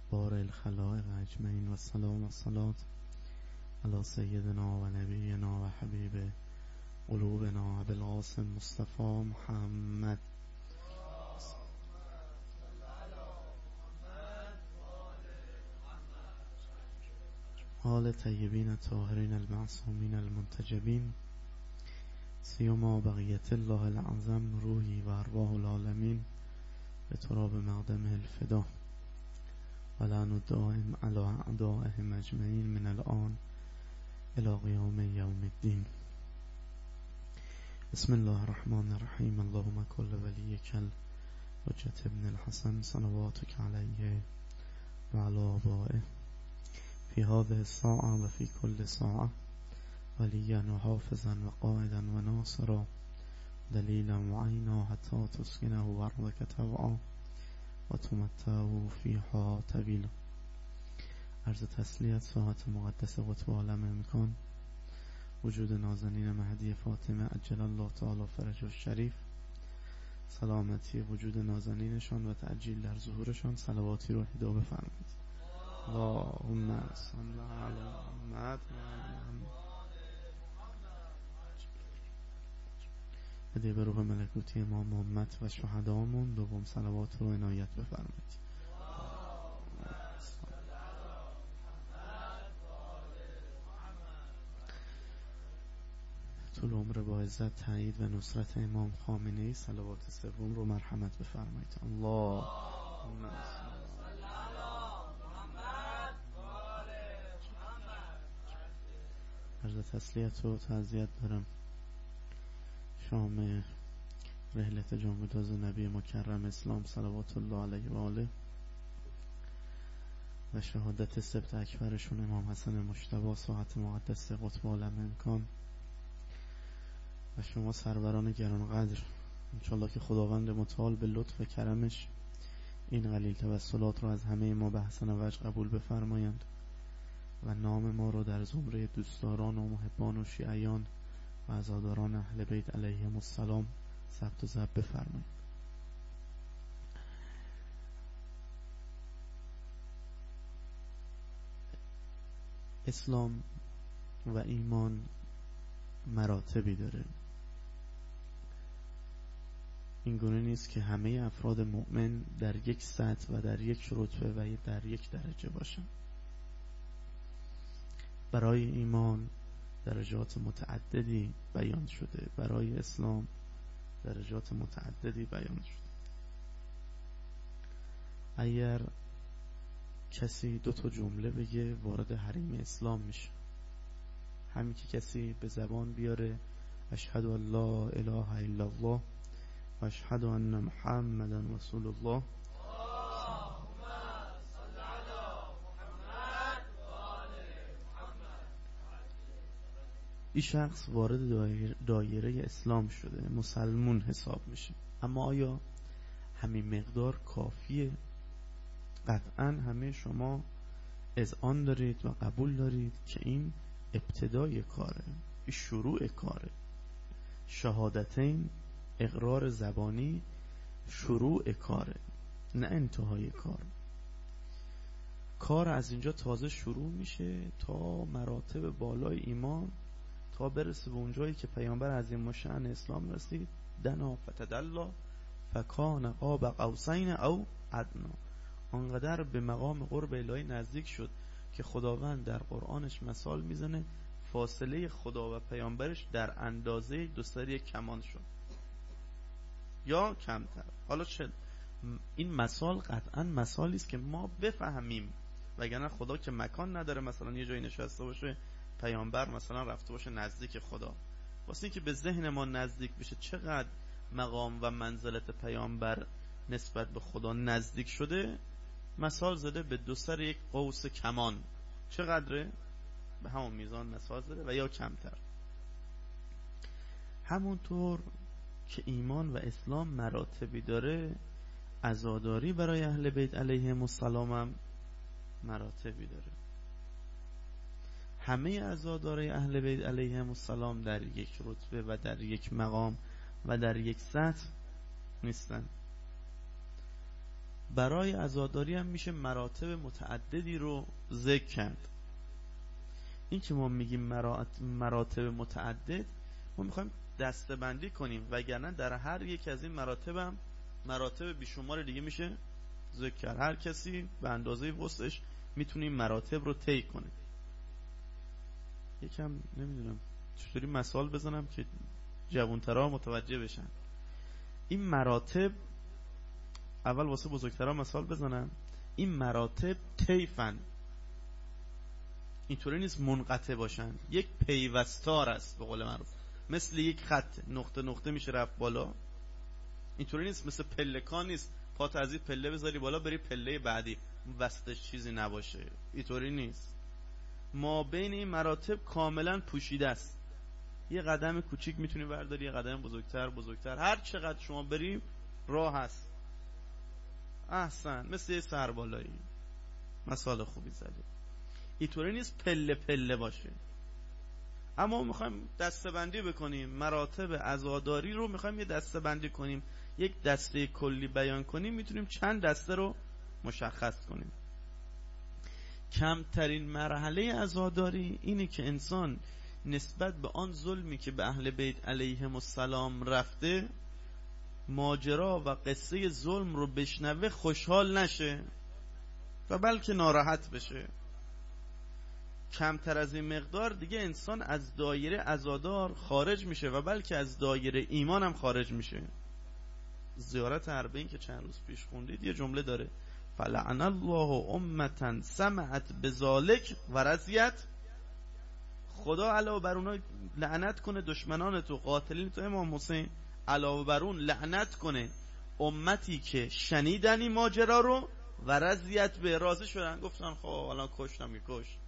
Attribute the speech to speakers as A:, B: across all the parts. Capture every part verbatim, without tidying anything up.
A: بار الخلائق اجمعین و سلام و صلات علی سیدنا و نبینا و حبیب قلوبنا ابوالقاسم مصطفی محمد آل طیبین الطاهرین المعصومین المنتجبین سیما بقیت الله العظم روحی و ارواح العالمین به تراب مقدمه الفدا و لعن الدائم علی اعدائهم اجمعین من الآن الی قیام یوم الدین. بسم الله الرحمن الرحیم. اللهم کل ولیک الحجة ابن الحسن صلواتک علیه و علی آبائه فی هذه الساعة و فی کل ساعة ولیا و حافظا و قائدا و ناصرا دلیلا و عینا حتی تسکنه و ارضک طوعا و تمتعه فیها طویلا. عرض تسلیت ساعت مقدس قطب عالم امکان وجود نازنین مهدی فاطمه عجل الله تعالی فرجه الشریف، سلامتی وجود نازنینشان و تعجیل در ظهورشان صلواتی رو هدا بفرمایید. اللهم صل علی محمد هدیه به روح ملکوتی امام محمد و شهدامون. دوم صلوات رو عنایت بفرمایید. طول عمر با عزت تایید و نصرت امام خامنه‌ای. صلوات سوم رو مرحمت بفرمایید. اللهم صل علی محمد و آل محمد. عرض تسلیت و تعزیت دارم شام رحلت جانگداز نبی مکرم اسلام صلوات الله علیه و آله و شهادت سبت اکبرشون امام حسن مجتبی ساعت مقدس قطب عالم امکان و شما سروران گرانقدر، انشالله که خداوند متعال به لطف و کرمش این قلیل توسلات رو از همه ما به حسن وجه قبول بفرمایند و نام ما رو در زمره دوستداران و محبان و شیعیان و عزاداران اهل بیت علیهم السلام ثبت و ضبط بفرمایید. اسلام و ایمان مراتبی داره. این گونه نیست که همه افراد مؤمن در یک سطح و در یک رتبه و در یک درجه باشن. برای ایمان درجات متعددی بیان شده، برای اسلام درجات متعددی بیان شده. اگر کسی دو تا جمله بگه وارد حریم اسلام میشه. همین که کسی به زبان بیاره اشهد ان لا اله الا الله و اشهد ان محمدا رسول الله، این شخص وارد دایره, دایره اسلام شده، مسلمون حساب میشه. اما آیا همین مقدار کافیه؟ قطعا همه شما اذعان دارید و قبول دارید که این ابتدای کاره، این شروع کاره. شهادتین، اقرار زبانی شروع کاره، نه انتهای کار. کار از اینجا تازه شروع میشه تا مراتب بالای ایمان، تا برسه به اونجایی که پیامبر عظیم الشأن اسلام رسید. دنا فتدلا فکان قاب قوسین او ادنا. آنقدر به مقام قرب الهی نزدیک شد که خداوند در قرآنش مثال میزنه فاصله خدا و پیامبرش در اندازه دو سر یک کمان شد یا کمتر. حالا چه این مثال قطعا مثالی است که ما بفهمیم، وگرنه خدا که مکان نداره مثلا یه جایی نشسته باشه پیامبر مثلا رفته باشه نزدیک خدا. واسه اینکه به ذهن ما نزدیک بشه چقدر مقام و منزلت پیامبر نسبت به خدا نزدیک شده، مثال زده به دو سر یک قوس کمان. چقدره؟ به همون میزان مثال زده و یا کمتر. همونطور که ایمان و اسلام مراتبی داره، عزاداری برای اهل بیت علیهم السلام هم مراتبی داره. همه عزادارای اهل بیت علیهم السلام در یک رتبه و در یک مقام و در یک سطح نیستن. برای عزاداری هم میشه مراتب متعددی رو ذکر کرد. این که ما میگیم مراتب متعدد، ما میخوایم دسته‌بندی کنیم، وگرنه در هر یک از این مراتب هم مراتب بیشمار دیگه میشه ذکر کرد. هر کسی به اندازه وسعش میتونه این مراتب رو طی کنه. یکم نمیدونم چطوری مثال بزنم که جوانترها متوجه بشن. این مراتب، اول واسه بزرگترها مثال بزنم، این مراتب طیفن، اینطوری نیست منقطع باشن، یک پیوستار است به قول معروف، مثل یک خط نقطه نقطه میشه رفت بالا. اینطوری نیست مثل پلکان نیست پات از این پله بذاری بالا بری پله بعدی وسطش چیزی نباشه، اینطوری نیست. ما بین این مراتب کاملا پوشیده است. یه قدم کوچیک میتونی برداری، یه قدم بزرگتر بزرگتر، هر چقدر شما بریم راه هست. احسن، مثل یه سربالایی، مثال خوبی زدی. اینطوری نیست پله پله باشه. اما میخوایم دسته‌بندی بکنیم مراتب عزاداری رو، میخوایم یه دسته‌بندی کنیم، یک دسته کلی بیان کنیم، میتونیم چند دسته رو مشخص کنیم. کمترین مرحله عزاداری اینه که انسان نسبت به آن ظلمی که به اهل بیت علیهم السلام رفته، ماجرا و قصه ظلم رو بشنوه خوشحال نشه و بلکه ناراحت بشه. کمتر از این مقدار دیگه انسان از دایره عزادار خارج میشه و بلکه از دایره ایمان هم خارج میشه. زیارت اربعین که چند روز پیش خوندید یه جمله داره: فلعن الله امتا سمعت بذالک و رضیت. خدا علاوه بر اونها لعنت کنه دشمنان تو، قاتلین تو امام حسین، علاوه بر اون لعنت کنه امتی که شنیدن این ماجرا رو و رضیت به، راضی شدن، گفتن خب الان کشتم میکش.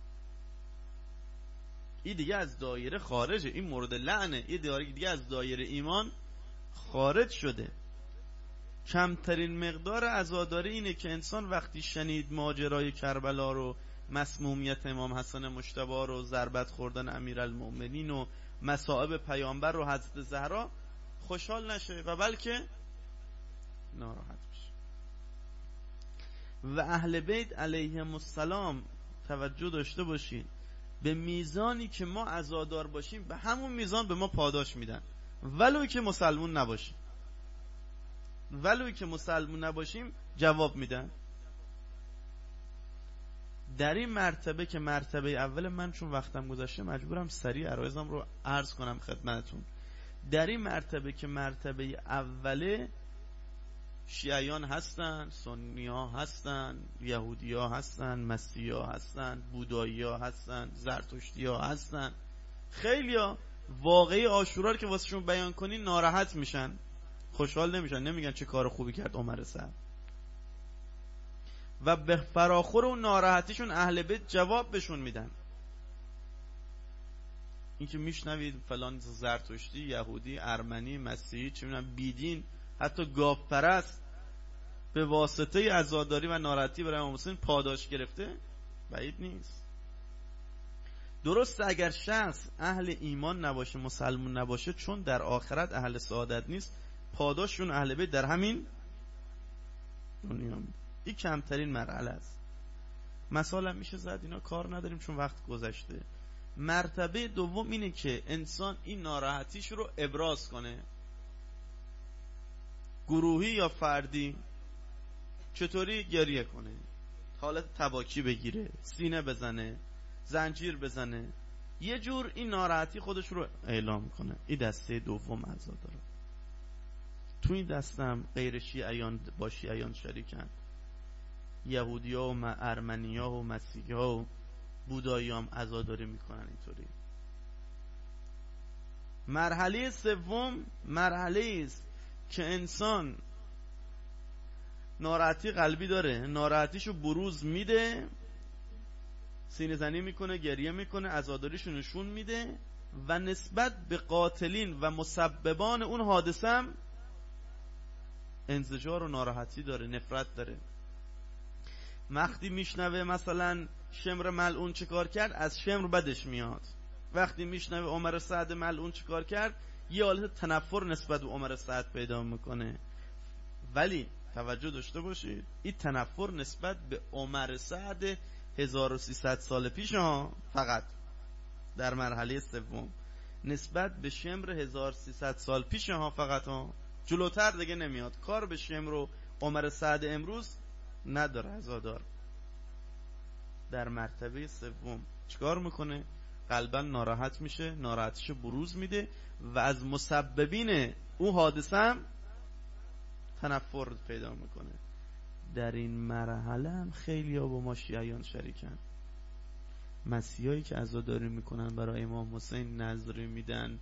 A: این دیگه از دایره خارجه، این مورد لعنه، این دیگه از دایره ایمان خارج شده. کمترین مقدار عزاداری اینه که انسان وقتی شنید ماجرای کربلا رو، مسمومیت امام حسن مجتبی رو، ضربت خوردن امیرالمؤمنین و مصائب پیامبر رو، حضرت زهرا، خوشحال نشه و بلکه ناراحت بشه. و اهل بیت علیهم السلام توجه داشته باشین، به میزانی که ما عزادار باشیم به همون میزان به ما پاداش میدن، ولو که مسلمون نباشیم. ولو که مسلمون نباشیم جواب میدن. در این مرتبه که مرتبه اول، من چون وقتم گذشته مجبورم سریع عرایزم رو عرض کنم خدمتتون. در این مرتبه که مرتبه اوله، شیعیان هستن، سنی ها هستن، یهودی ها هستن، مسیحی ها هستن، بودایی ها هستن، زرتشتی ها هستن. خیلی ها واقعی عاشورا رو که واسه شون بیان کنی ناراحت میشن، خوشحال نمیشن، نمیگن چه کار خوبی کرد عمر سعد. و به فراخور اون ناراحتیشون اهل بیت جواب بهشون میدن. این که میشنوید فلان زرتشتی، یهودی، ارمنی، مسیحی، چه میدونم بیدین، حتی گاو پرست به واسطه عزاداری و ناراحتی برای امام حسین پاداش گرفته، بعید نیست. درسته اگر شخص اهل ایمان نباشه، مسلمون نباشه، چون در آخرت اهل سعادت نیست، پاداششون اهل بیت در همین دنیا میده. این کمترین مرحله است. مثلا میشه زد، اینا کار نداریم چون وقت گذشته. مرتبه دوم اینه که انسان این ناراحتیش رو ابراز کنه، گروهی یا فردی. چطوری؟ گریه کنه، حالت تباکی بگیره، سینه بزنه، زنجیر بزنه، یه جور این ناراحتی خودش رو اعلام کنه. این دسته دوم عزاداره. تو این دستم غیر شیعیان با شیعیان شریکن، یهودی ها و ارمنی ها و مسیحی ها و بودایی هم عزاداری میکنن اینطوری. مرحله سوم مرحله است که انسان ناراحتی قلبی داره، ناراحتیشو بروز میده، سینه زنی میکنه، گریه میکنه، عزاداریشو نشون میده و نسبت به قاتلین و مسببان اون حادثه هم انزجار و ناراحتی داره، نفرت داره. وقتی میشنوه مثلا شمر ملعون چه کار کرد، از شمر بدش میاد. وقتی میشنوه عمر سعد ملعون چه کار کرد، یه حالت تنفر نسبت به عمر سعد پیدا میکنه. ولی توجه داشته باشید این تنفر نسبت به عمر سعد هزار و سیصد سال پیش ها، فقط در مرحله سوم. نسبت به شمر هزار و سیصد سال پیش ها فقط ها، جلوتر دیگه نمیاد. کار به شمر و عمر سعد امروز نداره. عزادار در مرتبه سوم چیکار میکنه؟ قلبا ناراحت میشه، ناراحتیشو بروز میده و از مسببین او حادثه هم تنفر پیدا میکنه. در این مرحله هم خیلی ها با ما شیعیان شریکن. مسیحایی که عزاداری میکنن برای امام حسین نذری میدن،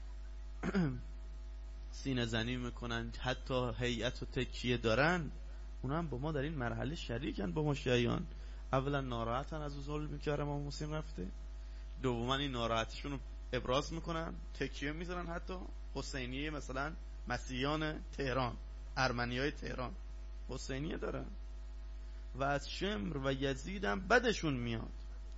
A: سینه زنی میکنن، حتی هیئت و تکیه دارن، اونا هم با ما در این مرحله شریکن با ما شیعیان. اولا ناراحتن از ظلمی که امام حسین رفته، دوما این ناراحتیشون رو ابراز میکنن، تکیه میذارن. حتی حسینیه مثلا مسیحیان تهران، ارمنیای تهران حسینیه دارن و از شمر و یزید هم بدشون میاد.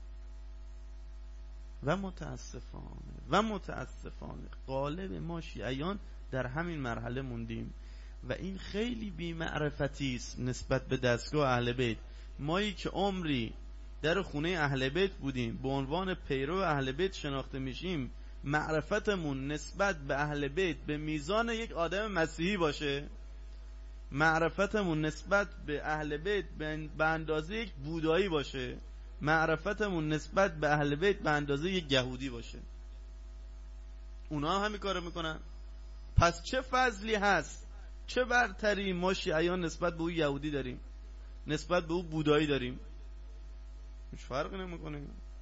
A: و متاسفانه و متاسفانه غالب ما شیعیان در همین مرحله موندیم و این خیلی بی‌معرفتی است نسبت به دستگاه اهل بیت. مایی که عمری در خونه اهل بیت بودیم، به عنوان پیرو اهل بیت شناخته میشیم، معرفتمون نسبت به اهل بیت به میزان یک آدم مسیحی باشه، معرفتمون نسبت به اهل بیت به اندازه یک بودایی باشه، معرفتمون نسبت به اهل بیت به اندازه یک یهودی باشه. اونا هم همین کارو میکنن. پس چه فضلی هست، چه برتری ما شیعیان نسبت به او یهودی داریم، نسبت به او بودایی داریم؟ هیچ فرقی نمیکنه.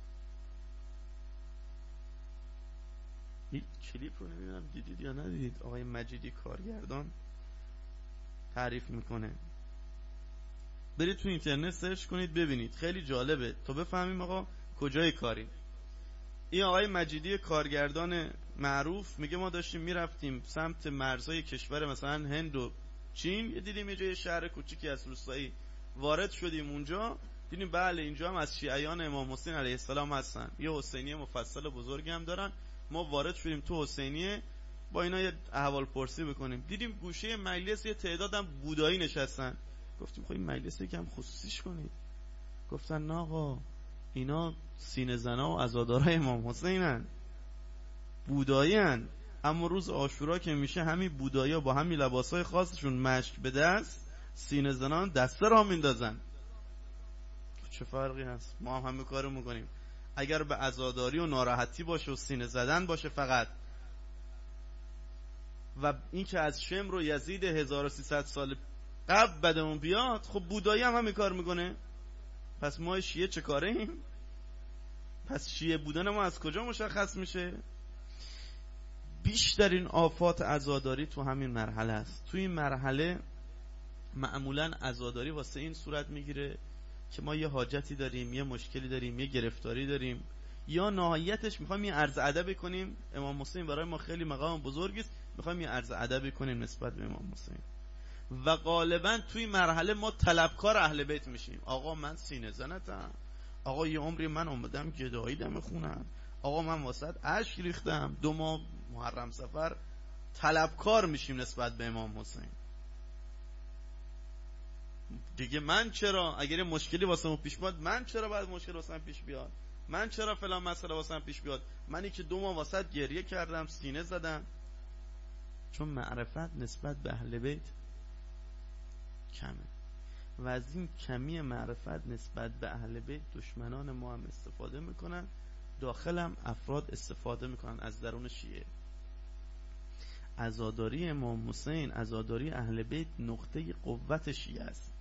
A: این کلیپ رو نمیدونم دیدید یا ندیدید، آقای مجیدی کارگردان تعریف میکنه. برید تو اینترنت سرچ کنید ببینید، خیلی جالبه تا بفهمیم آقا کجای کاری. این آقای مجیدی کارگردان معروف میگه ما داشتیم میرفتیم سمت مرزهای کشور مثلا هند و چین، یه دیدیم یه جای شهر کوچیکی از روستایی، وارد شدیم اونجا دیدیم بله اینجا هم از شیعیان امام حسین علیه السلام هستن، یه حسینیه مفصل بزرگی هم دارن. ما وارد شدیم تو حسینیه با اینا یه احوال پرسی بکنیم، دیدیم گوشه مجلس یه تعدادم بودایی نشستن. گفتیم خب این مجلس یکم خصوصیش کنید. گفتن نه آقا اینا سینه زنا و عزادارای امام حسینن، بودایی هن. اما روز عاشورا که میشه همین بودایی ها با همین لباسای خاصشون مشک به دست، سینه زنان دسته را میندازن. چه فرقی هست؟ ما هم همین کارو میکنیم. اگر به عزاداری و ناراحتی باشه و سینه زدن باشه فقط، و این که از شمر و یزید هزار و سیصد سال قبل بدمون بیاد، خب بودایی هم همین کار میکنه. پس ما شیعه چه کاره ایم؟ پس شیعه بودن ما از کجا مشخص میشه؟ بیشترین آفات عزاداری تو همین مرحله است. تو این مرحله معمولا عزاداری واسه این صورت میگیره که ما یه حاجتی داریم، یه مشکلی داریم، یه گرفتاری داریم، یا نهایتش میخوایم یه عرض ادب کنیم. امام حسین برای ما خیلی مقام بزرگی است، میخوایم یه عرض ادب کنیم نسبت به امام حسین. و غالبا توی مرحله ما طلبکار اهل بیت میشیم. آقا من سینه زنتم، آقا یه عمری من اومدم گدایی دم خونم، آقا من واسط اشک ریختم، دو ماه محرم سفر. طلبکار میشیم نسبت به امام حسین. دیگه من چرا اگر یه مشکلی واسم پیش بیاد، من چرا باید مشکل واسم پیش بیاد، من چرا فلان مسئله واسم پیش بیاد، منی که دو ماه واسط گریه کردم، سینه زدم. چون معرفت نسبت به اهل بیت کمه و از این کمی معرفت نسبت به اهل بیت دشمنان ما هم استفاده میکنن، داخل هم افراد استفاده میکنن از درون شیعه. عزاداری امام حسین، عزاداری اهل بیت نقطه قوت شیعه است.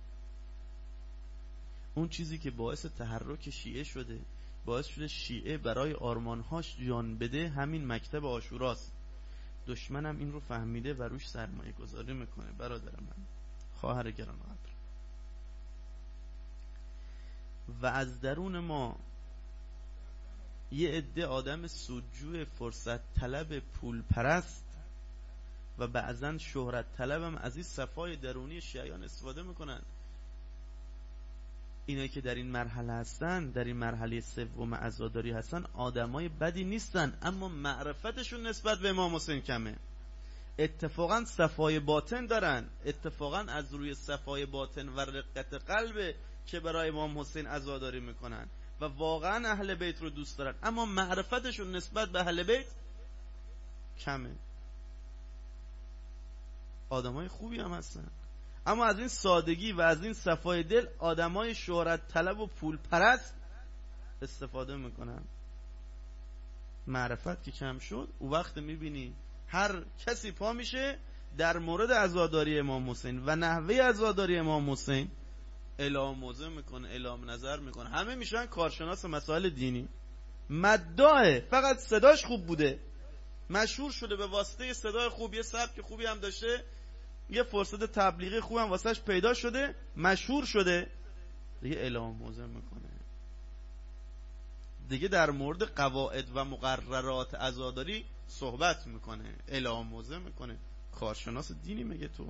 A: اون چیزی که باعث تحرک شیعه شده، باعث شده شیعه برای آرمانهاش جان بده، همین مکتب عاشوراست. دشمنم این رو فهمیده و روش سرمایه گذاری میکنه. برادر من، خواهر گرانقدر، و از درون ما یه عده آدم سودجو، فرصت طلب، پول پرست و بعضن شهرت طلب هم از این صفای درونی شیعیان استفاده میکنن. اینایی که در این مرحله هستن، در این مرحله سوم عزاداری هستن، آدمای بدی نیستن، اما معرفتشون نسبت به امام حسین کمه اتفاقا صفای باطن دارن، اتفاقا از روی صفای باطن و رقت قلب که برای امام حسین عزاداری میکنن و واقعا اهل بیت رو دوست دارن، اما معرفتشون نسبت به اهل بیت کمه. آدمای خوبی هم هستن، اما از این سادگی و از این صفای دل آدمای شهرت طلب و پول پرست استفاده میکنن. معرفت که کم شد، او وقت میبینی هر کسی پا میشه در مورد عزاداری امام حسین و نحوه عزاداری امام حسین اعلام موضع میکنه، اعلام نظر میکنه. همه میشن کارشناس مسائل دینی، مداح، فقط صداش خوب بوده، مشهور شده به واسطه صدای خوب، یه سبک خوبی هم داشته، یه فرصت تبلیغی خوب هم واسش پیدا شده، مشهور شده، دیگه اعلام موضع میکنه، دیگه در مورد قواعد و مقررات عزاداری صحبت میکنه، اعلام موضع میکنه. کارشناس دینی مگه تو؟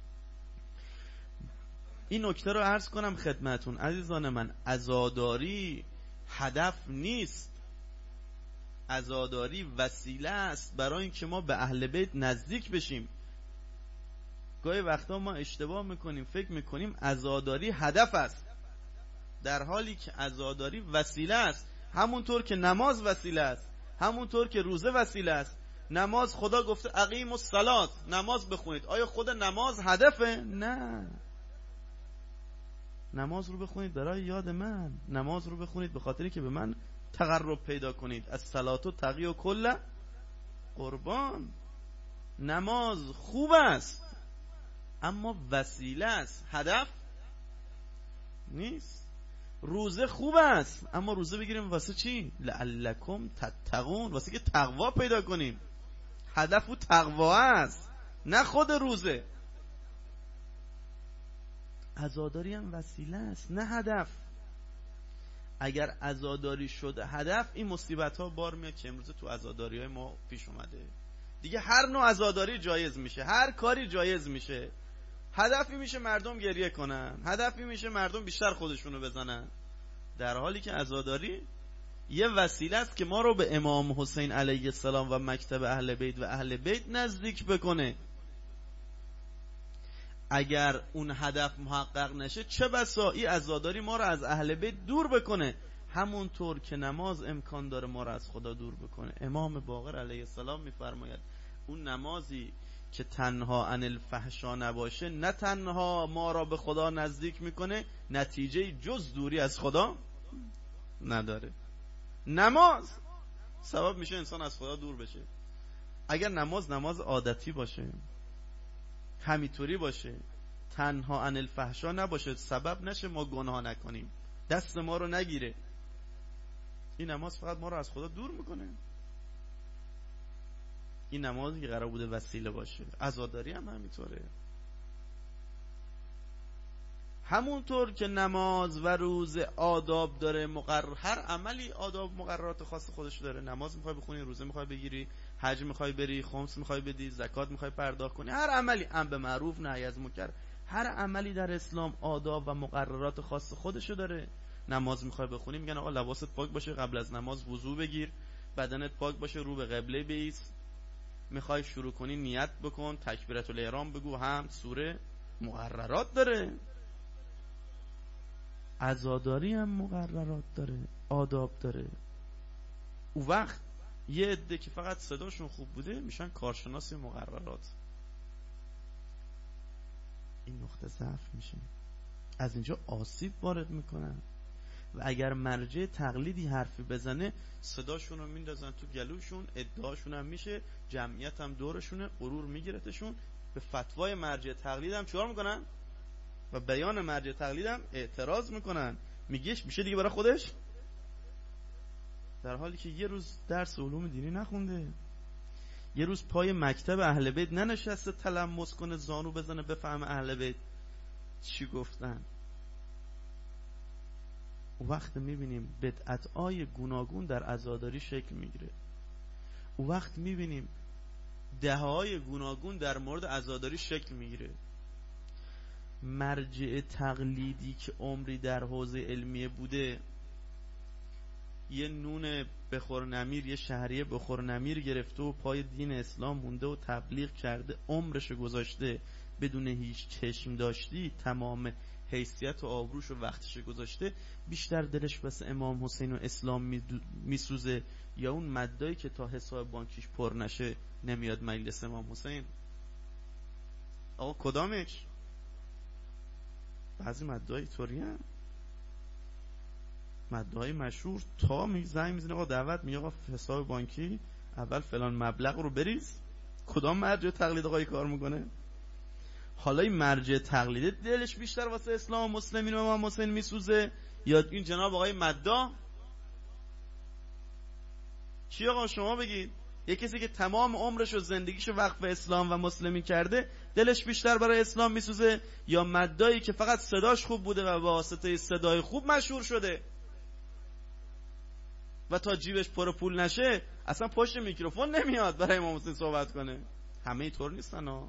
A: این نکته رو عرض کنم خدمتون عزیزان من، عزاداری هدف نیست، عزاداری وسیله است برای اینکه ما به اهل بیت نزدیک بشیم. گاهی وقتا ما اشتباه میکنیم، فکر میکنیم عزاداری هدف است، در حالی که عزاداری وسیله است. همونطور که نماز وسیله است، همونطور که روزه وسیله است. نماز خدا گفته اقیموا الصلاة، نماز بخونید. آیا خود نماز هدفه؟ نه. نماز رو بخونید برای یاد من، نماز رو بخونید به خاطری که به من تقرب پیدا کنید. الصلاة تقی و کل قربان. نماز خوب است اما وسیله است، هدف نیست. روزه خوب است اما روزه بگیریم واسه چی؟ لعلکم تتقون، واسه که تقوا پیدا کنیم. هدف او تقوا است، نه خود روزه. عزاداری هم وسیله است نه هدف. اگر عزاداری شده هدف، این مصیبت ها بار میاد که امروز تو عزاداری های ما پیش اومده. دیگه هر نوع عزاداری جایز میشه، هر کاری جایز میشه. هدفی میشه مردم گریه کنن، هدفی میشه مردم بیشتر خودشونو بزنن، در حالی که عزاداری یه وسیله است که ما رو به امام حسین علیه السلام و مکتب اهل بیت و اهل بیت نزدیک بکنه. اگر اون هدف محقق نشه، چه بسا این عزاداری ما رو از اهل بیت دور بکنه، همونطور که نماز امکان داره ما رو از خدا دور بکنه. امام باقر علیه السلام میفرماید اون نمازی که تنها عن الفحشا نباشه، نه تنها ما را به خدا نزدیک میکنه، نتیجه جز دوری از خدا نداره. نماز سبب میشه انسان از خدا دور بشه. اگر نماز نماز عادتی باشه، همینطوری باشه، تنها عن الفحشا نباشه، سبب نشه ما گناه نکنیم، دست ما رو نگیره، این نماز فقط ما رو از خدا دور میکنه. این نمازی که قرار بوده وسیله باشه. عزاداری هم همینطوره. همونطور که نماز و روزه آداب داره، مقرر، هر عملی آداب مقررات خاص خودش داره. نماز میخوای بخونی، روزه میخوای بگیری، حج میخوای بری، خمس میخوای بدی، زکات میخوای پرداخت کنی، هر عملی، امر به معروف نهی از منکر، هر عملی در اسلام آداب و مقررات خاص خودشو داره. نماز میخوای بخونی، میگن آقا لباست پاک باشه، قبل از نماز وضو بگیر، بدنت پاک باشه، رو به قبله بایست، میخوای شروع کنی نیت بکن، تکبیرت الاحرام بگو، هم سوره، مقررات داره. عزاداری هم مقررات داره، آداب داره. او وقت یه عده که فقط صداشون خوب بوده میشن کارشناس مقررات. این نقطه ضعف میشه، از اینجا آسیب وارد میکنن و اگر مرجع تقلیدی حرفی بزنه صداشون رو میندازن تو گلوشون، ادعاشون هم میشه، جمعیت هم دورشونه، غرور میگیرتشون، به فتوای مرجع تقلید هم چیکار میکنن؟ و بیان مرجع تقلید هم اعتراض میکنن، میگهش میشه دیگه برای خودش، در حالی که یه روز درس علوم دینی نخونده، یه روز پای مکتب اهل بیت ننشسته تلمس کنه، زانو بزنه بفهم اهل بیت چی گفتن. او وقت میبینیم بدعت‌های گوناگون در عزاداری شکل میگیره. او وقت میبینیم دههای گوناگون در مورد عزاداری شکل میگیره. مرجع تقلیدی که عمری در حوزه علمیه بوده یه نون بخور نمیر، یه شهریه بخور نمیر گرفته و پای دین اسلام مونده و تبلیغ کرده، عمرشو گذاشته بدون هیچ چشم داشتی، تمام حیثیت و آبروش و وقتشو گذاشته، بیشتر دلش بس امام حسین و اسلام میسوزه یا اون مدایی که تا حساب بانکیش پر نشه نمیاد مجلس امام حسین؟ آقا کدامش؟ بعضی مدعای طوری هم مدعای مشهور تا می زنگ میزنه آقا دعوت، میگه آقا حساب بانکی اول فلان مبلغ رو بریز. کدام مرجع تقلید آقای کار میکنه؟ حالا این مرجع تقلید دلش بیشتر واسه اسلام و مسلمین و امام حسین میسوزه یا این جناب آقای مدعا؟ چی آقا شما بگید؟ یه کسی که تمام عمرش و زندگیش وقف اسلام و مسلمین کرده دلش بیشتر برای اسلام میسوزه یا مدعایی که فقط صداش خوب بوده و با واسطه صدای خوب مشهور شده و تا جیبش پر پول نشه اصلا پشت میکروفون نمیاد برای امام حسین صحبت کنه؟ همه اینطور نیستن ها،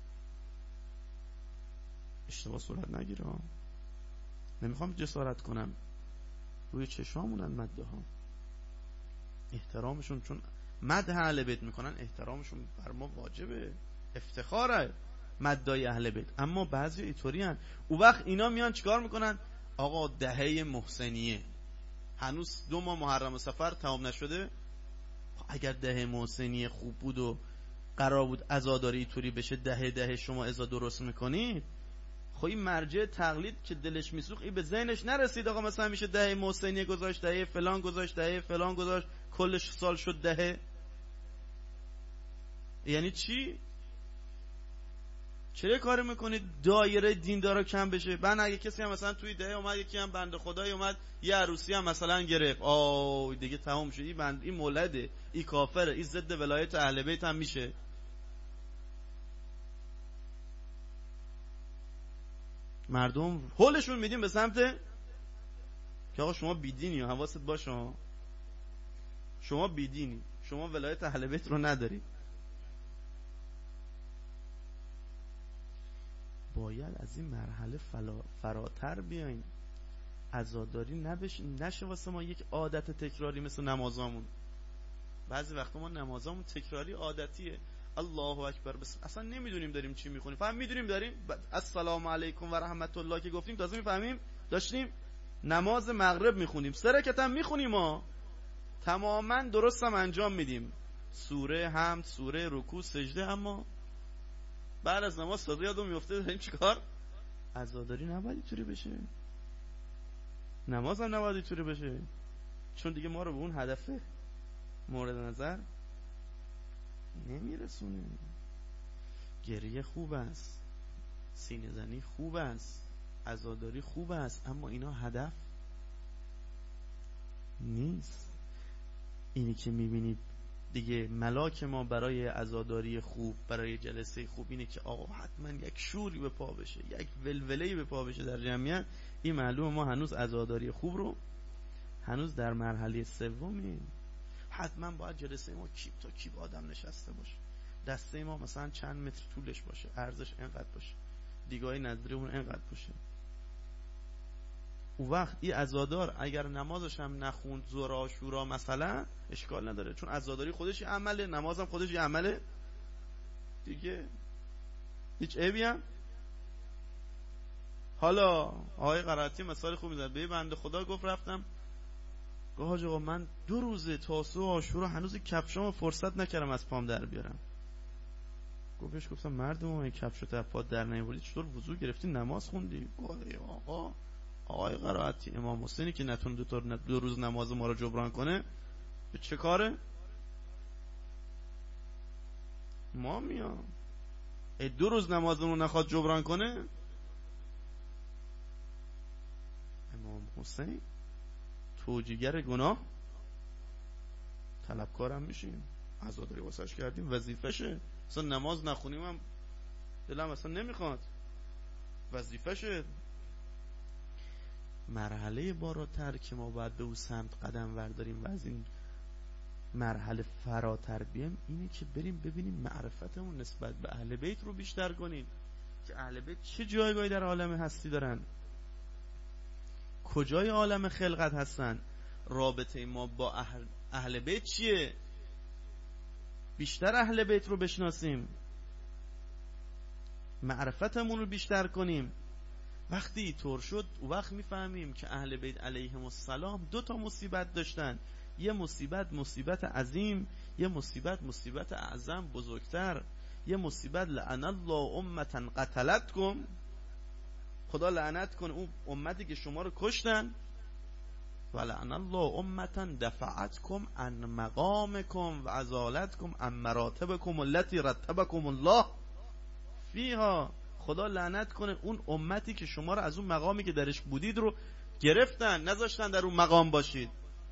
A: اشتباه صورت نگیره ها. نمیخوام جسارت کنم، روی چشامونن مدعا ها، احترامشون چون مدح اهل بیت میکنن احترامشون بر ما واجبه، افتخاره مدعای اهل بیت. اما بعضی اینطوری ان، او وقت اینا میان چیکار میکنن؟ آقا دهه محسنیه هنوز دو ماه محرم و صفر تمام نشده، اگر دهه محسنیه خوب بود و قرار بود عزاداری اینطوری بشه، دهه دهه شما عزا درست میکنید. خب این مرجع تقلید که دلش میسوخت این به ذهنش نرسید آقا مثلا میشه دهه محسنیه گذاشت، دهه فلان گذاشت، دهه فلان گذاشت، کلش سال شد دهه. یعنی چی؟ چرا کار میکنید دایره دیندارا کم بشه؟ بعد اگه کسی هم مثلا توی دهه اومد یکی هم بنده خدایی اومد یه عروسی هم مثلا گرفت، آه دیگه تمام شد، این بند این مولده، این کافره، این ضد ولایت اهل بیت هم میشه. مردم حولشون میدیم به سمت که آقا شما بیدینی و حواست باشه، شما بیدینی، شما ولایت اهل بیت رو نداری. باید از این مرحله فلا فراتر بیاین، عزاداری نبش نشه واسه ما یک عادت تکراری مثل نمازامون. بعضی وقتا ما نمازامون تکراری عادتیه، الله اکبر بس اصلا نمیدونیم داریم چی میخونیم، فهم میدونیم داریم السلام علیکم و رحمت الله که گفتیم تازه میفهمیم داشتیم نماز مغرب میخونیم، سه رکعت هم میخونیم ها، تماما درست هم انجام میدیم، سوره حمد، سوره رکوع، سجده، اما بعد از نماز صدا یادم میفته داریم چیکار؟ عزاداری نباید اینطوری بشه، نماز هم نباید اینطوری بشه، چون دیگه ما رو به اون هدف مورد نظر نمیرسونه. گریه خوب است، سینه زنی خوب است، عزاداری خوب است، اما اینا هدف نیست. اینی که میبینید دیگه ملاک ما برای عزاداری خوب، برای جلسه خوب اینه که آقا حتما یک شوری به پا بشه، یک ولوله‌ای به پا بشه در جمعیت. این معلومه ما هنوز عزاداری خوب رو هنوز در مرحله سومیم. حتما باید جلسه ما کیپ تا کیپ آدم نشسته باشه، دسته ما مثلا چند متر طولش باشه، عرضش اینقدر باشه، دیگاه نظریمون اینقدر باشه. او وقت این عزادار اگر نمازش هم نخوند ظهر عاشورا مثلا اشکال نداره، چون عزاداری خودش یه عمله، نمازم خودش یه عمله دیگه، هیچ عیبی هم. حالا آقای قرائتی مثال خوب میزنه، به بنده خدا گفت رفتم گفت حاج آقا من دو روزه تاسوع و عاشورا هنوز کفشامو فرصت نکردم از پام در بیارم. گفتش گفتم مردم این کفشو تا پات در نیاوردی چطور وضو گرفتی نماز خوندی؟ گفت آقا آقای قرائتی امام حسینی که نتونه دو, دو روز نماز ما رو جبران کنه به چه کاره؟ ما میام دو روز نمازمون نخواد جبران کنه. امام حسین توجیگر گناه طلبکارم میشیم، عزاداری واسش کردیم وظیفشه، اصلا نماز نخونیم هم دلم اصلا نمیخواد، وظیفشه. مرحله بالاتر که ما باید به اون سمت قدم ورداریم و از این مرحله فراتر بیایم اینه که بریم ببینیم معرفتمون نسبت به اهل بیت رو بیشتر کنیم که اهل بیت چه جایگاهی در عالم هستی دارن، کجای عالم خلقت هستن، کجای عالم ارواح هستن، کجای عالم ملکوت هستن. این معلومه ما هنوز عزاداری خوب رو هنوز در مرحله سومیم. رابطه ما با اهل, اهل بیت چیه؟ بیشتر اهل بیت رو بشناسیم، معرفتمون رو بیشتر کنیم. وقتی طور شد او وقت میفهمیم که اهل بیت علیهم السلام دو تا مصیبت داشتن. یه مصیبت مصیبت عظیم، یه مصیبت مصیبت اعظم بزرگتر. یه مصیبت لعن الله امتا قتلتکم، خدا لعنت کنه اون امتی که شما رو کشتن. و لعن الله امتا دفعتکم عن مقامکم و ازالتکم عن مراتبکم التي رتبکم الله فیها. خدا لعنت کنه اون امتی که شما رو از اون مقامی که درش بودید رو گرفتن، نذاشتن در اون مقام باشید.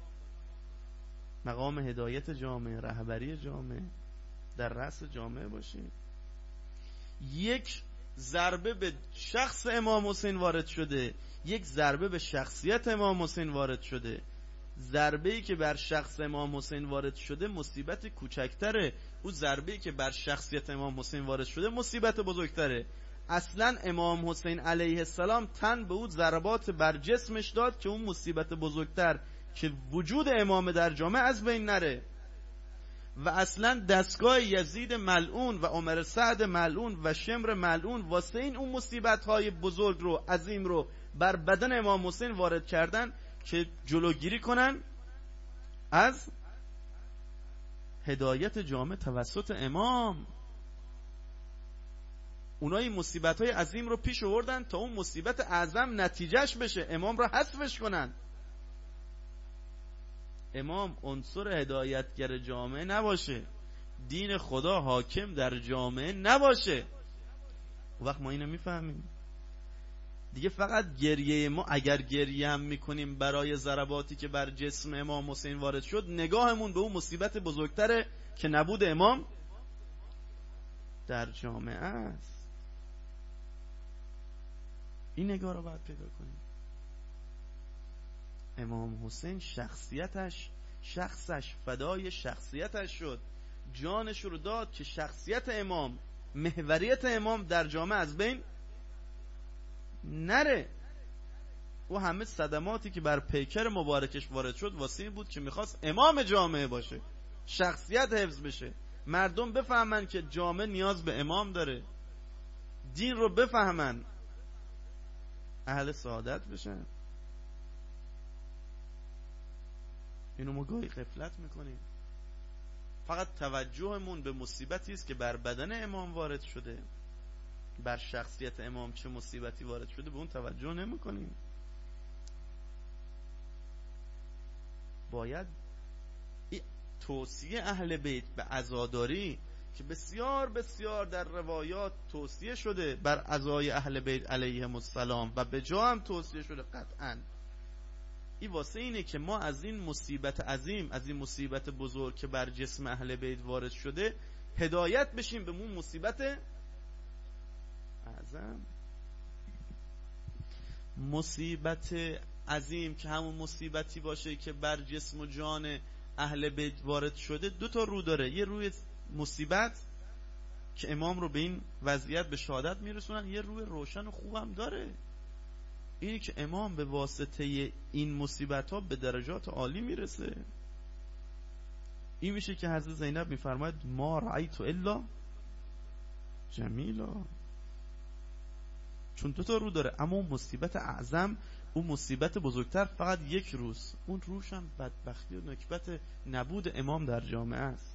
A: مقام هدایت جامعه، رهبری جامعه، در رأس جامعه باشید. یک ضربه به شخص امام حسین وارد شده، یک ضربه به شخصیت امام حسین وارد شده. ضربه‌ای که بر شخص امام حسین وارد شده مصیبت کوچکتره، اون ضربه‌ای که بر شخصیت امام حسین وارد شده مصیبت بزرگتره. اصلا امام حسین علیه السلام تن به اون ضربات بر جسمش داد که اون مصیبت بزرگتر که وجود امام در جامعه از بین نره. و اصلا دستگاه یزید ملعون و عمر سعد ملعون و شمر ملعون واسه این اون مصیبت های بزرگ رو، عظیم رو بر بدن امام حسین وارد کردن که جلوگیری کنن از هدایت جامعه توسط امام. اونایی مصیبت های عظیم رو پیش آوردن تا اون مصیبت اعظم نتیجهش بشه، امام رو حذفش کنن. امام عنصر هدایتگر جامعه نباشه، دین خدا حاکم در جامعه نباشه. وقت ما اینو میفهمیم دیگه. فقط گریه ما، اگر گریه هم میکنیم برای ضرباتی که بر جسم امام حسین وارد شد، نگاهمون به اون مصیبت بزرگتره که نبود امام در جامعه است. این نگاه رو باید پیدا کنیم. امام حسین شخصیتش، شخصش فدای شخصیتش شد، جانش رو داد که شخصیت امام، محوریت امام در جامعه از بین نره. و همه صدماتی که بر پیکر مبارکش وارد شد واسه این بود که میخواست امام جامعه باشه، شخصیت حفظ بشه، مردم بفهمن که جامعه نیاز به امام داره، دین رو بفهمن، اهل سعادت بشن. اینو ما گاهی غفلت میکنیم. فقط توجهمون به مصیبتی است که بر بدن امام وارد شده، بر شخصیت امام چه مصیبتی وارد شده به اون توجه نمیکنیم. باید توصیه اهل بیت به عزاداری که بسیار بسیار در روایات توصیه شده بر عزای اهل بیت علیهم السلام و به جا هم توصیه شده قطعاً، این واسه اینه که ما از این مصیبت عظیم، از این مصیبت بزرگ که بر جسم اهل بیت وارد شده هدایت بشیم به اون مصیبت اعظم. مصیبت عظیم که همون مصیبتی باشه که بر جسم و جان اهل بیت وارد شده دو تا رو داره. یه روی مصیبت که امام رو به این وضعیت به شهادت میرسونن، یه روی روشن و خوبم داره، اینی که امام به واسطه این مصیبت ها به درجات عالی میرسه. این میشه که حضرت زینب میفرماید ما رأیت الا جمیلا، چون دو تا رو داره. اما اون مصیبت اعظم، اون مصیبت بزرگتر فقط یک روز، اون روش هم بدبختی و نکبت نبود امام در جامعه است.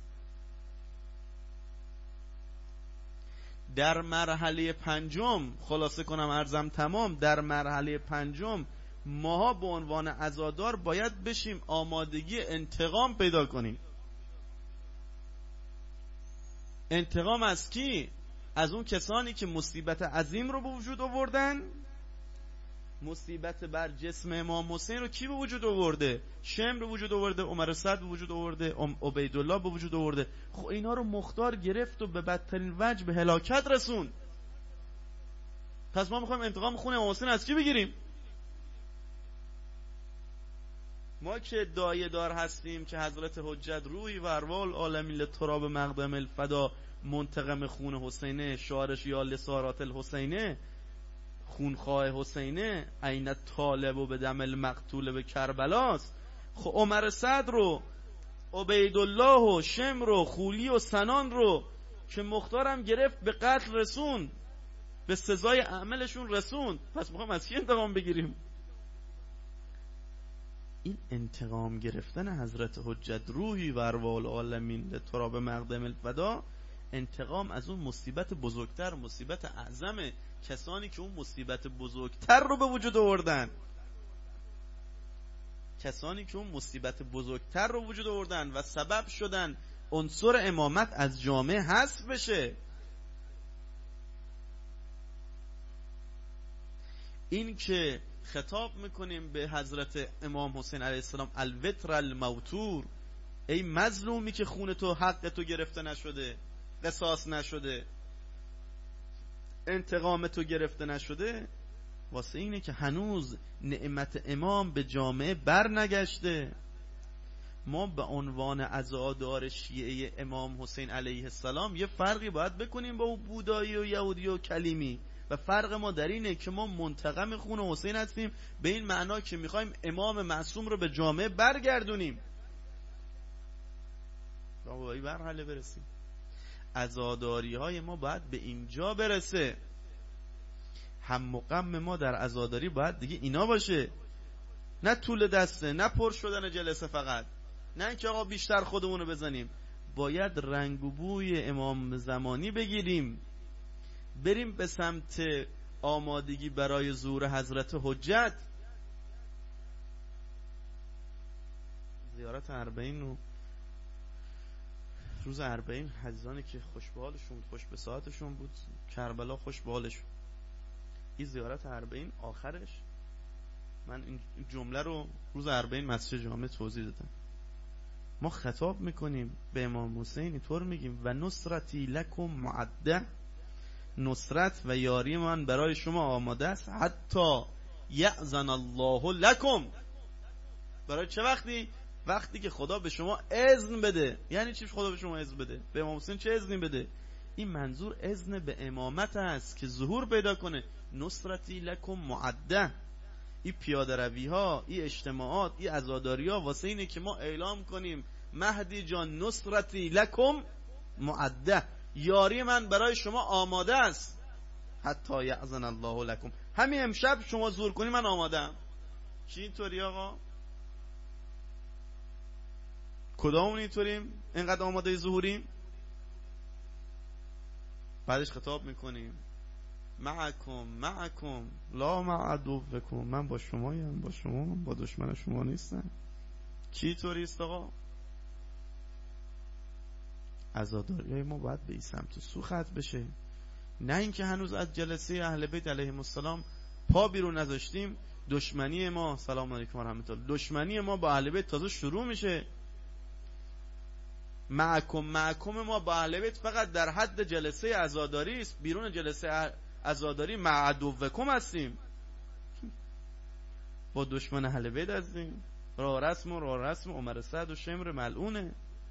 A: در مرحله پنجم، خلاصه کنم عرضم تمام، در مرحله پنجم ماها به عنوان عزادار باید بشیم آمادگی انتقام پیدا کنیم. انتقام از کی؟ از اون کسانی که مصیبت عظیم رو به وجود آوردن. مصیبت بر جسم امام حسین رو کی به وجود آورده؟ شمر به وجود آورده، عمر سعد به وجود آورده، عبیدالله به وجود آورده. خب اینا رو مختار گرفت و به بدترین وجه به هلاکت رسون. پس ما میخوایم انتقام خون امام حسین از کی بگیریم؟ ما که ادعای دار هستیم که حضرت حجت روحی و ارواح العالمین لتراب مقدم الفدا، منتقم خون حسینه، شعارش یا لسارات الحسینه، خونخواه حسینه، عین طالب و به دم المقتول به کربلاست. خب عمر سعد رو، عبیدالله و شمر و خولی و سنان رو که مختارم گرفت به قتل رسون، به سزای عملشون رسون، پس میخوام از کی انتقام بگیریم؟ این انتقام گرفتن حضرت حجت روحی و ارواح العالمین لتراب مقدم الفدا، انتقام از اون مصیبت بزرگتر، مصیبت اعظم کسانی که اون مصیبت بزرگتر رو به وجود آوردن، کسانی که اون مصیبت بزرگتر رو وجود آوردن و سبب شدن عنصر امامت از جامعه حذف بشه. این که خطاب میکنیم به حضرت امام حسین علیه السلام الوتر الموتور، ای مظلومی که خون تو، حق تو گرفته نشده، قصاص نشده، انتقام تو گرفته نشده، واسه اینه که هنوز نعمت امام به جامعه بر نگشته. ما به عنوان عزادار شیعه امام حسین علیه السلام یه فرقی باید بکنیم با اون بودایی و یهودی و کلیمی، و فرق ما در اینه که ما منتقم خون حسین هستیم، به این معنا که میخوایم امام معصوم رو به جامعه برگردونیم، بابایی برحله برسیم. عزاداری های ما باید به اینجا برسه. هم و غم ما در عزاداری باید دیگه اینا باشه، نه طول دسته، نه پر شدن جلسه فقط، نه اینکه آقا بیشتر خودمونو بزنیم. باید رنگ و بوی امام زمانی بگیریم، بریم به سمت آمادگی برای ظهور حضرت حجت. زیارت اربعین و روز اربعین حضرانی که خوش به حالشون، خوش به ساعتشون بود، کربلا خوش به حالشون. این زیارت اربعین آخرش، من این جمله رو روز اربعین مسجد جامع توضیح دادم. ما خطاب میکنیم به امام حسین، اینطور میگیم و نصرتی لکم معده، نصرت و یاری من برای شما آماده است، حتی یأذن الله لکم. برای چه وقتی؟ وقتی که خدا به شما اذن بده. یعنی چی خدا به شما اذن بده؟ به امام حسین چه اذنی بده؟ این منظور اذن به امامت است که ظهور پیدا کنه. نصرتی لکم معده، این پیاده روی ها، این اجتماعات، این عزاداری ها واسه اینه که ما اعلام کنیم مهدی جان نصرتی لکم معده، یاری من برای شما آماده است، حتی یأذن الله لکم. همین امشب شما ظهور کنی من آمادم. چی اینطوری آقا؟ کدامون اینطوریم اینقدر آماده ظهوریم؟ بعدش خطاب میکنیم معکم معکم لا مع عدوکم، من با شمایم، با شما، من با دشمن شما نیستم. چی طوری است آقا؟ عزاداری ما باید به این سمت سو خط بشه، نه اینکه هنوز از جلسه اهل بیت علیهم السلام پا بیرون نذاشتیم، دشمنی ما، سلام علیکم و رحمت الله، دشمنی ما با اهل بیت تازه شروع میشه. معکم معکم ما با اهل بیت فقط در حد جلسه عزاداری است، بیرون جلسه عزاداری مع عدوکم هستیم، با دشمن اهل بیت هستیم. راه رسم و راه رسم عمر سعد و شمر ملعونه.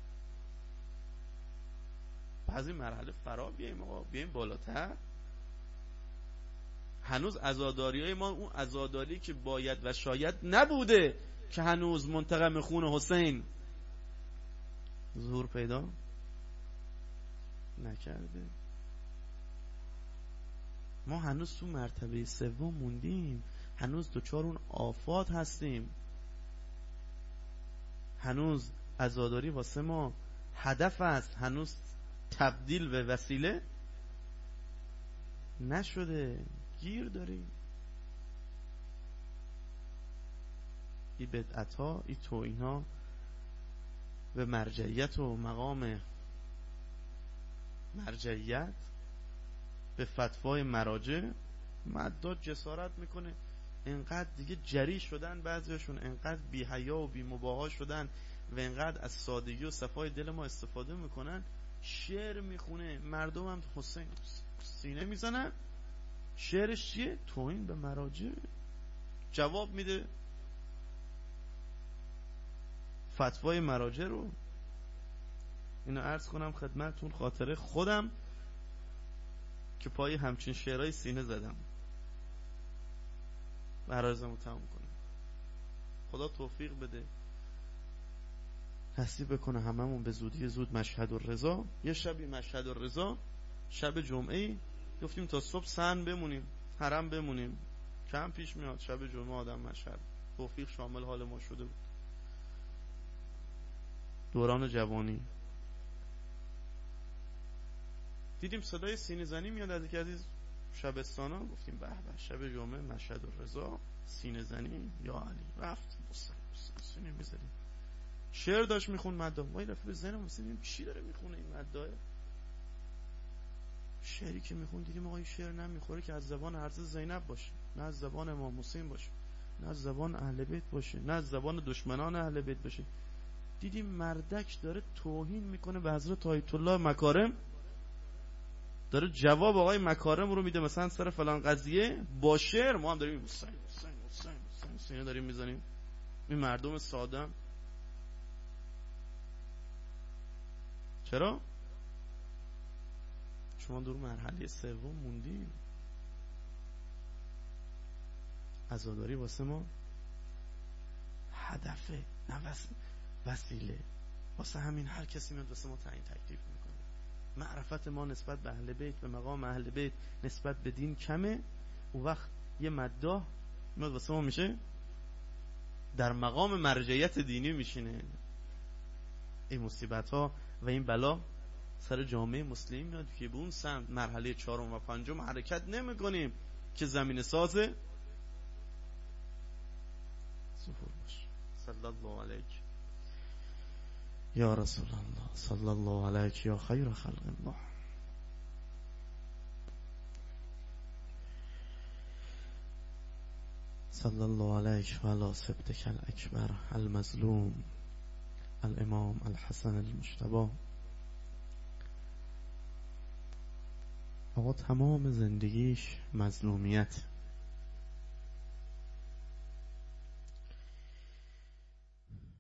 A: بعضی مرحله فرا بیاییم آقا، بیاییم بالاتر. هنوز عزاداری های ما اون عزاداری که باید و شاید نبوده که هنوز منتقم خون حسین ظهور پیدا نکرده. ما هنوز تو مرتبه سوم موندیم، هنوز دوچار اون آفات هستیم، هنوز عزاداری واسه ما هدف است، هنوز تبدیل به وسیله نشده، گیر داریم. این بدعت ها، این توهین ها به مرجعیت و مقام مرجعیت، به فتوای مراجع، مداد جسارت میکنه. انقدر دیگه جری شدن بعضیشون، انقدر بی حیا و بی مباها شدن و انقدر از سادگی و صفای دل ما استفاده میکنن. شعر میخونه، مردم هم حسین سینه میزنن. شعرش چیه؟ توهین به مراجع. جواب میده فتوای مراجع رو. اینو عرض کنم خدمتتون، خاطره خودم که پای همچین شعرهای سینه زدم. عرضمو تمام کنم. خدا توفیق بده نصیب بکنه هممون به زودی زود مشهد الرضا. یه شبی مشهد الرضا شب جمعه گفتیم تا صبح سن بمونیم، حرم بمونیم، کم پیش میاد شب جمعه آدم مشهد. توفیق شامل حال ما شده بود. دوران جوانی دیدیم صدای سینه زنی میاد از یکی از شبستانا، گفتیم به به شب جمعه مشهد الرضا سینه زنی یا علی. رفت سینه میزدیم. شعر داشت میخون مدام. وای رفت به ذهنم رسید چی داره میخونه این مدام؟ شعری که میخون دیدیم آقا این شعر نمیخوره که از زبان حضرت زینب باشه، نه از زبان امام حسین باشه، نه از زبان اهل بیت باشه، نه از زبان دشمنان اهل بیت باشه. دیدیم مردک داره توهین میکنه به حضرت آیت الله مکارم، داره جواب آقای مکارم رو میده مثلا سر فلان قضیه با شعر. ما هم داریم حسین حسین حسین حسین سینه داریم میزنیم. این مردم ساده چرا؟ شما دور مرحله سوم موندیم. عزاداری واسه ما هدفه نه وسیله. واسه همین هر کسی میاد واسه ما تعیین تکلیف میکنه. معرفت ما نسبت به اهل بیت، به مقام اهل بیت، نسبت به دین کمه. اون وقت یه مداح میاد واسه ما میشه در مقام مرجعیت دینی میشینه. این مصیبت ها و این بلا سر جامعه مسلمی میاد که به اون سمت مرحله چهارم و پنجم حرکت نمی کنیم که زمین سازه ظهور باشه. صلی الله علیک یا رسول الله، صلی الله علیک یا خیر خلق الله. صلی الله علیک و علی سبتک الاکبر المظلوم الامام الحسن المجتبی. آقا تمام زندگیش مظلومیت،